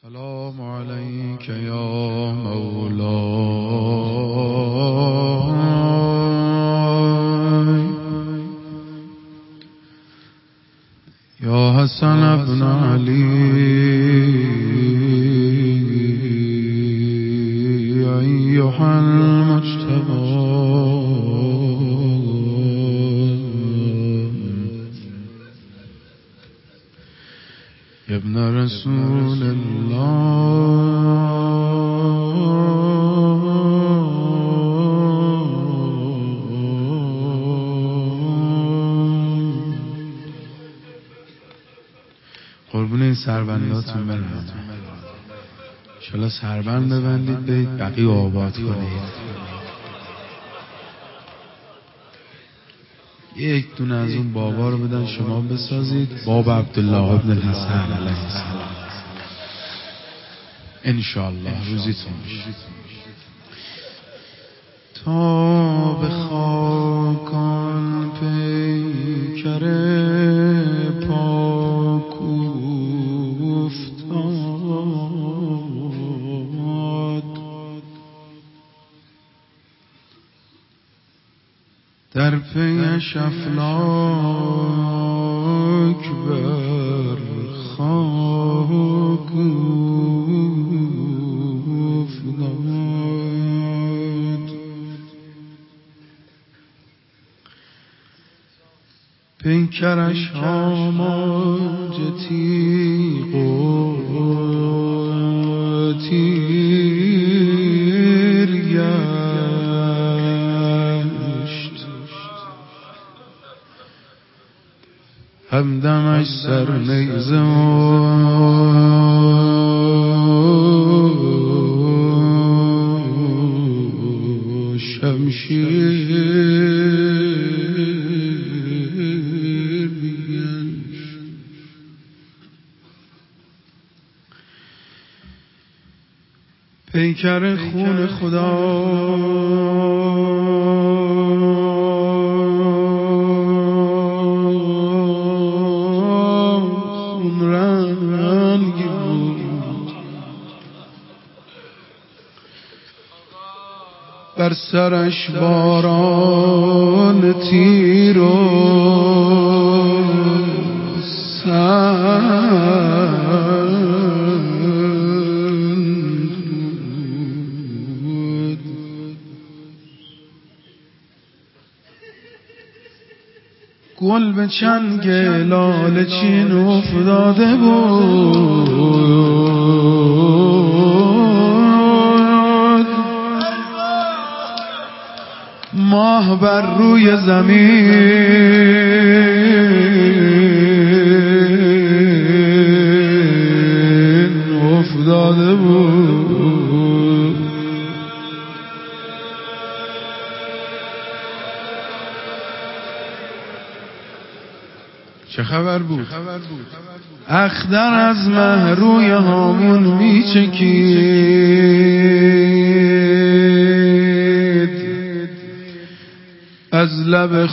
السلام عليك يا مولاي يا حسن بن علي أيها المجتبى يا ابن رسول الله قربون سربنداتون برم انشالله سربند ببندید برید بقیه آباد کنید. یک دونه از اون بابا رو بدن شما بسازید، باب عبدالله ابن الحسن علیه السلام. انشالله روزیتون میشه. تا به خاکان پیکر پاک افتاد، در پیش افلاک بر خاک افتاد، پیکرش آماج تیغ و تیر گشت، همدمش سر نیزه و شمشیر گشت. پیکر خون خدا بر سرش باران تیر و سنگ بود. گل به چنگ لاله چین افتاده بود، ماه بر روی زمین افتاده بود. چه خبر بود؟ اختر از مه روی هامون میچکید، از لب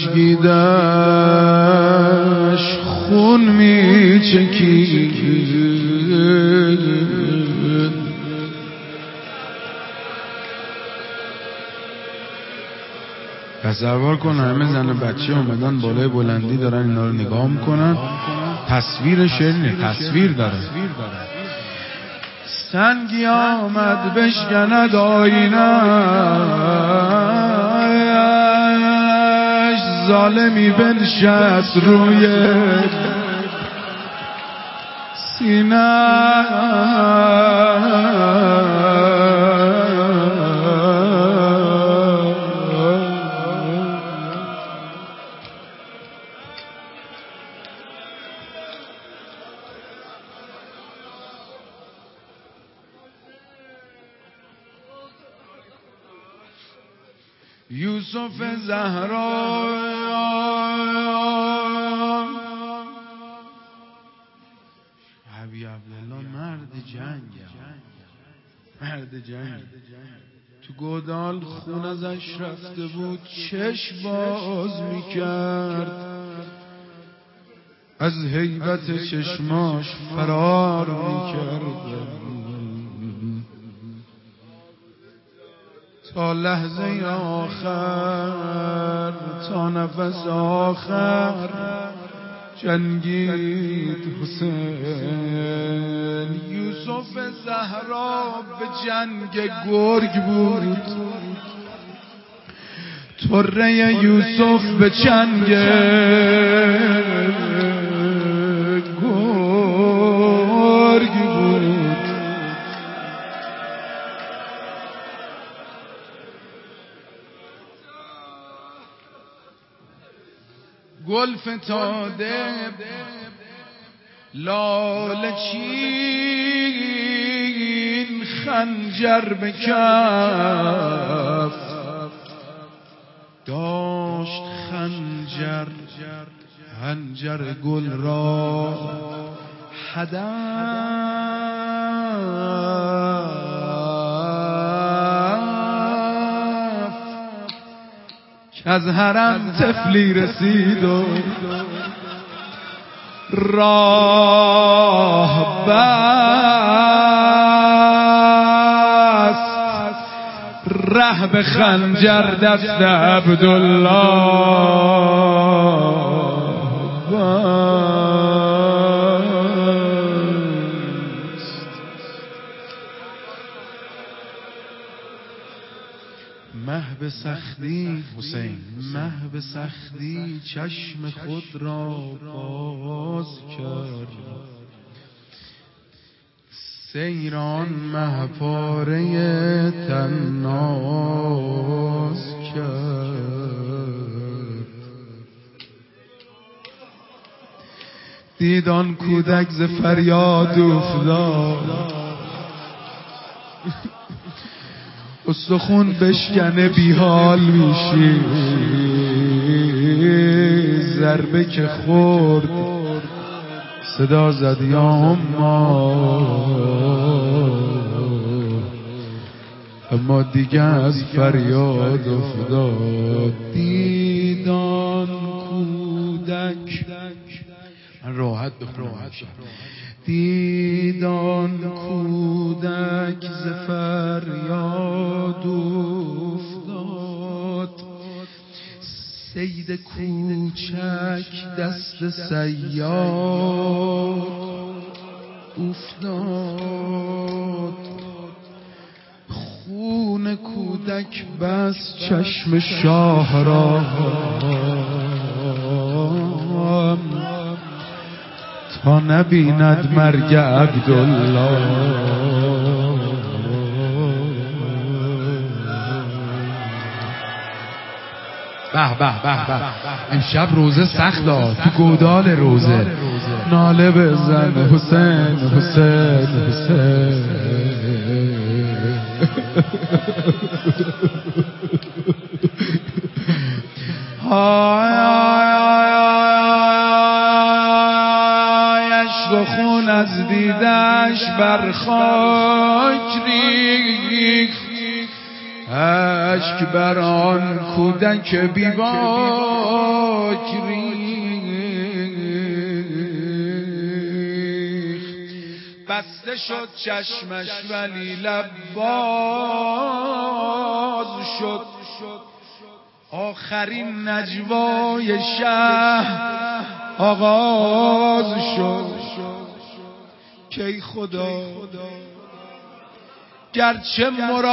خشکیدش خون میچکید. تصور کن همه زن و بچه اومدن بالای بلندی دارن اینا رو نگاه میکنن. تصویر شعرینه، تصویر داره. سنگی آمد بشکند آینه‌اش، ظالمی بنشست روی سینه. یوسف زهرا حبیب عبدالله مرد جنگ تو گودال خون ازش رفته بود، چشم باز میکرد از هیبت چشماش فرار میکردم تا لحظه آخر، تا نفس آخر جنگید حسین. یوسف زهرا به جنگ گرگ بود، طره یوسف به جنگ گرگ بود. گل فتاده لاله چین، خنجر به کف داشت، خنجر خنجر گل را هدف که از حرم طفلی رسید و راه بست، ره به خنجر دست عبدالله بست. مه به سختی حسین، مه به سختی چشم خود را باز کرد، سیران مه پاره تناز کرد. دیدان کودک ز فریاد افتاد، استخون بشکنه بیحال میشی، ضربه که خورد صدا زد یا اما دیگه از فریاد افتاد. دیدان کودک، من راحت بخونم، دیدان کودک ز فریاد افتاد، صید کوچک دست صیاد افتاد، خون کودک بس چشم شاه را تا نبیند مرگ عبدالله. به به به به، امشب روزه سخت داد، تو گودال روزه ناله بزن حسین حسین حسین. عشق و خون از دیدش بر خاک ریخت، اشک بر آن کودک بیباک ریخت. بسته شد چشمش ولی لب باز شد، آخرین نجوای شه آغاز شد. کی خدا گرچه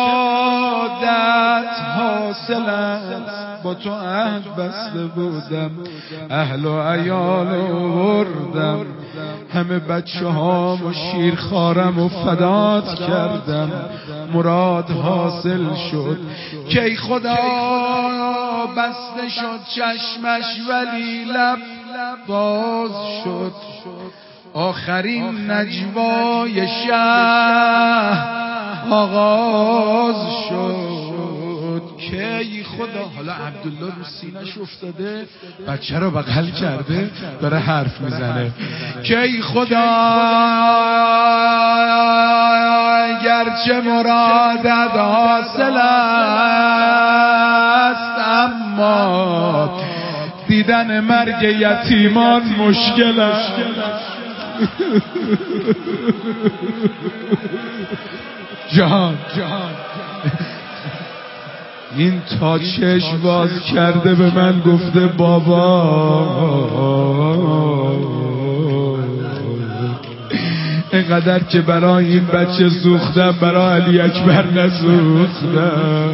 مرادت حاصل است، با تو عهد بسته بودم، اهل و عیال آوردم، همه بچه هام و شیرخوارم و فدات کردم، مراد حاصل شد. کی خدا بسته شد چشمش ولی لب باز شد، آخرین نجوای شه آغاز شد. کی خدا، حالا عبدالله رو سینش افتاده، بچه رو بغل کرده، داره حرف میزنه. کی خدا گرچه مرادت حاصل است، اما دیدن مرگ یتیمان مشکل است. جان این تا چشم باز کرده به من گفته بابا اینقدر که برای این بچه سوختم برای علی اکبر نسوختم.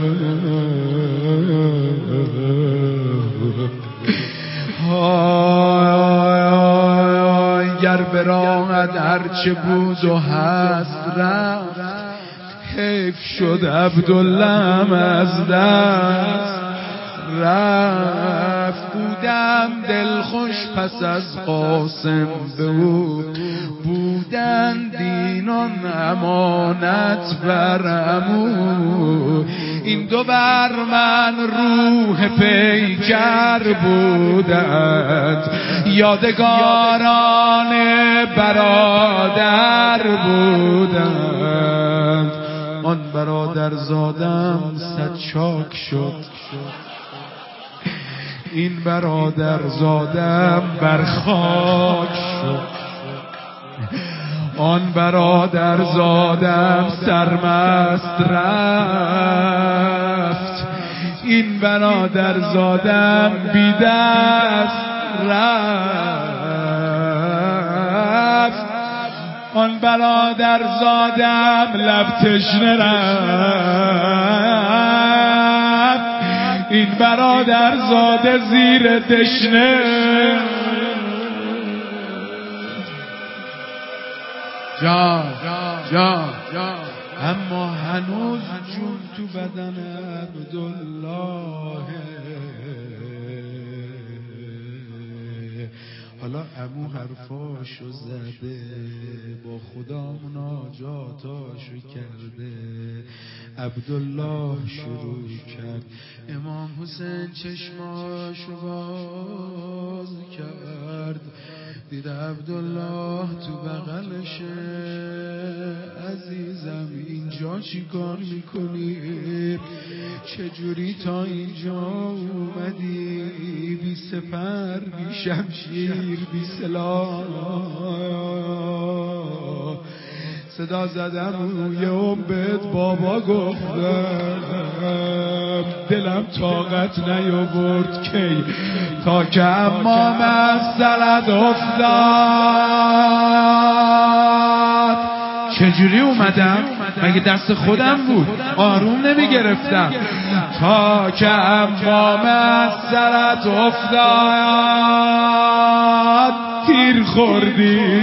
گر براند هرچه بود و هست رفت، حیف شد عبدالله از دست رفت. بودم دلخوش پس از قاسم به او، بودن دینان امانت بر عمو. این دو بر من روح پیکر بودند، یادگاران برادر بودند. آن برادر زادم صد چاک شد، این برادر زادم بر خاک شد. آن برادر زادم سرمست رفت، این برادر زادم بی دست رفت. آن برادر زادم لب تشنه رفت، این برادر زاده زیر دشنه. جان اما هنوز جون تو بدن عبدالله. حالا عمو حرفاشو زده، با خدا مناجاتاشو کرده. عبدالله شروع کرد، امام حسین چشماشو باز کرد، دید عبدالله تو بغلشه. عزیزم اینجا چی کار میکنی؟ چجوری تا اینجا اومدی؟ بی سپر، بی شمشیر، بی سلاح. صدا زدم روی بهت بابا گفتم، دلم طاقت نیاورد کی تا که امام از سرت افتاد. چجوری اومدم؟ مگه دست خودم بود؟ آروم نمی گرفتم تا که امام از سرت افتاد. تیر خوردی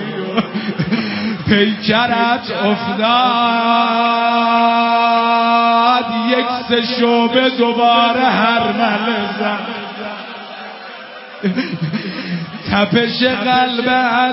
پیکرت افتاد، یک سه شعبه دوباره هرمله زد. تپش قلب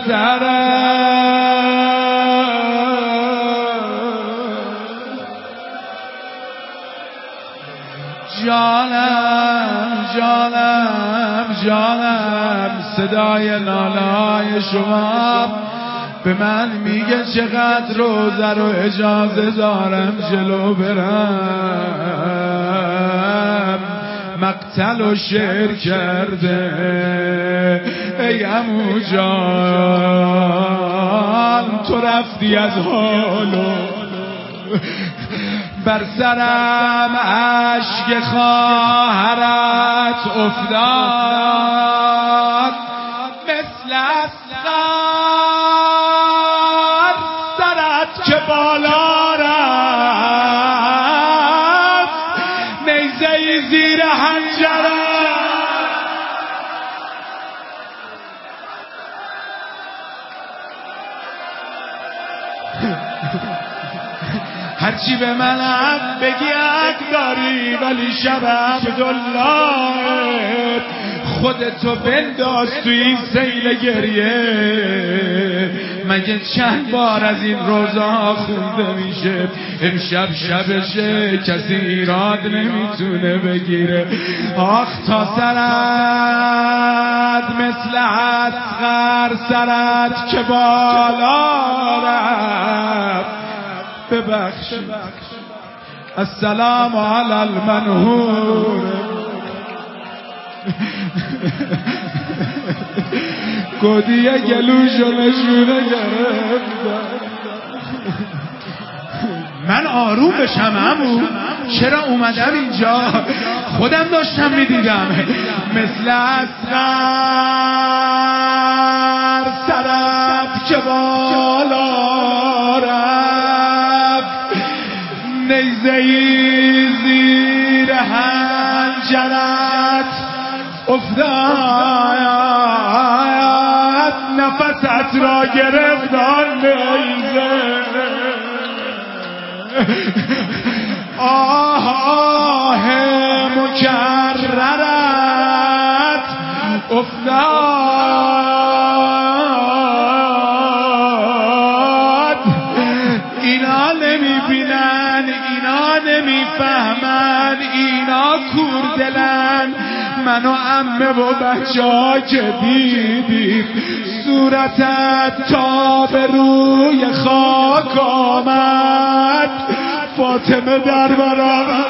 جانم صدای نالای شما به من میگه چقدر روزه رو اجازه دارم جلو برم. مقتل و شعر کرده ای عمو جان، تو رفتی از حالو بر سرم اشک خواهرت افتاد. مثل اسقر سرت که بالا رفت، نیزه‌ای زیر حنجره. هرچی به من هم بگی حق داری، ولی شب عبدالله خودتو بنداز تو این سیل گریه. مگه چند بار از این روزا خونده میشه؟ امشب شبشه، کسی ایراد نمیتونه بگیره. آخ تا سرت مثل اسقر سرت که بالا رفت. ببخشید السلام علی المنهور. گودی گلوشو نشونه گرفتم. من آروم بشم عمو، چرا اومدم اینجا؟ خودم داشتم میدیدم مثل اصغر سرت که بالا رفت، نیزه‌ای زیر حنجرت افتاد، نفست را گرفت آن نیزه، آه مکررت افتاد. اینا نمیبینن، اینا نمیفهمن، اینا کوردلن. من و عمه و بچه ها که دیدیم صورتت تا به روی خاک آمد، فاطمه در برابر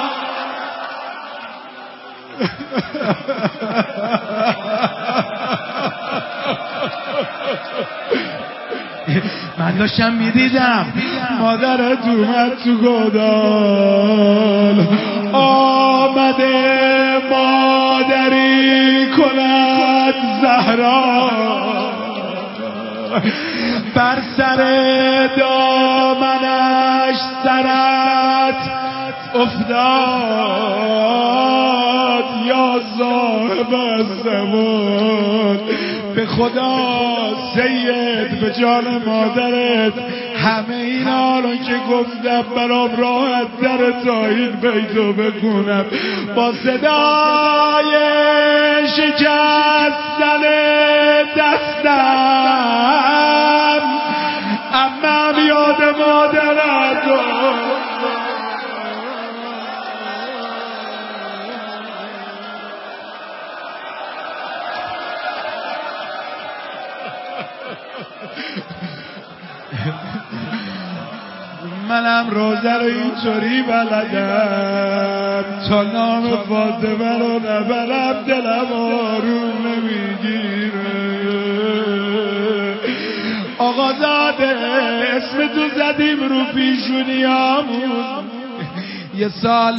من داشتم میدیدم مادرت اومد تو گودال، آمده مادری کند زهرا، بر سر دامنش سرت افتاد. یا صاحب الزمان، به خدا سید به جان مادرت همه اینا رو که گفتم برام راحت در تایید بیتو بکنم با صدای شکستن دستم. عمم یاد مادرت منم روزه رو اینطوری بلدم، تا نام فاطمه رو نبرم دلم آروم نمیگیره. آقازاده اسم تو زدیم رو پیشونیامون، یه سال